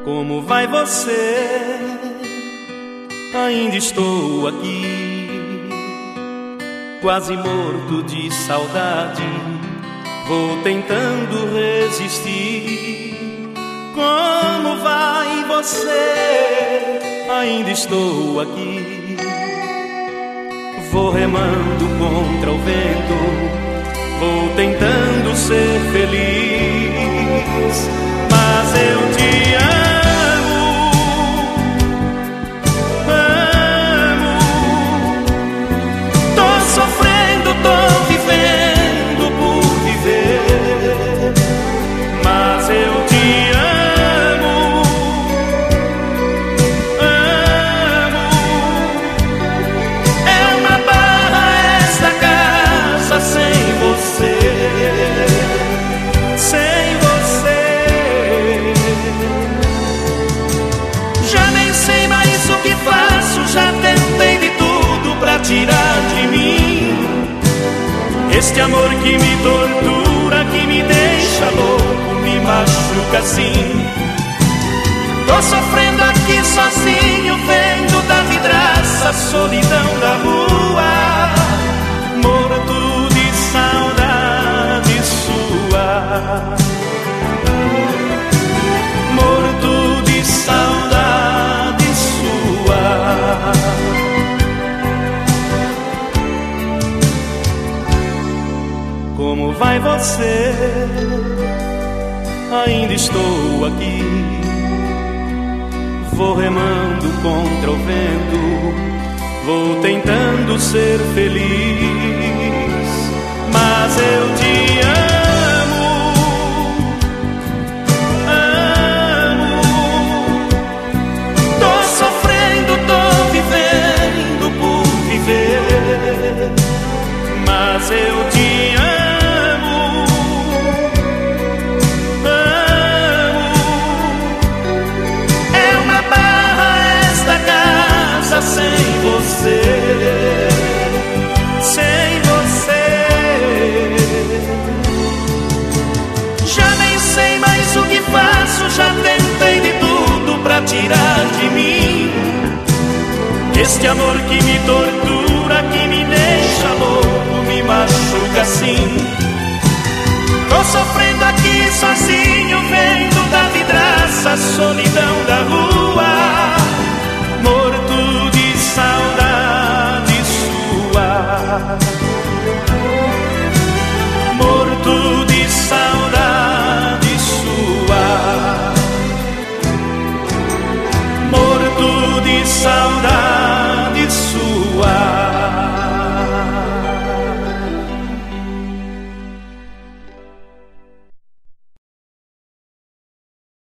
Como vai você? Ainda estou aqui, quase morto de saudade. Vou tentando resistir. Como vai você? Ainda estou aqui, vou remando contra o vento, vou tentando ser feliz. Mas eu te amo, amo. Tô sofrendo, tô vivendo por viver. Mas eu te amo, amo. É uma barra esta casa sem você, sem você. Já nem sei mais o que faço, já tentei de tudo pra tirar de mim este amor que me tortura, que me deixa louco, me machuca assim. Tô sofrendo aqui sozinho, vendo da vidraça a solidão da rua, morto de saudade sua, morto de saudade sua. Como vai você? Ainda estou aqui, vou remando contra o vento, vou tentando ser feliz. Mas eu te amo, amo. Tô sofrendo, tô vivendo por viver. Mas eu te amo, amo. É uma barra esta casa sem você, sem você. Já nem sei mais o que faço, já tentei de tudo pra tirar de mim este amor que me tortura, que me deixa louco, me machuca assim. Tô sofrendo aqui sozinho, vendo da vidraça a solidão da rua, morto de saudade sua, morto de saudade sua, morto de saudade.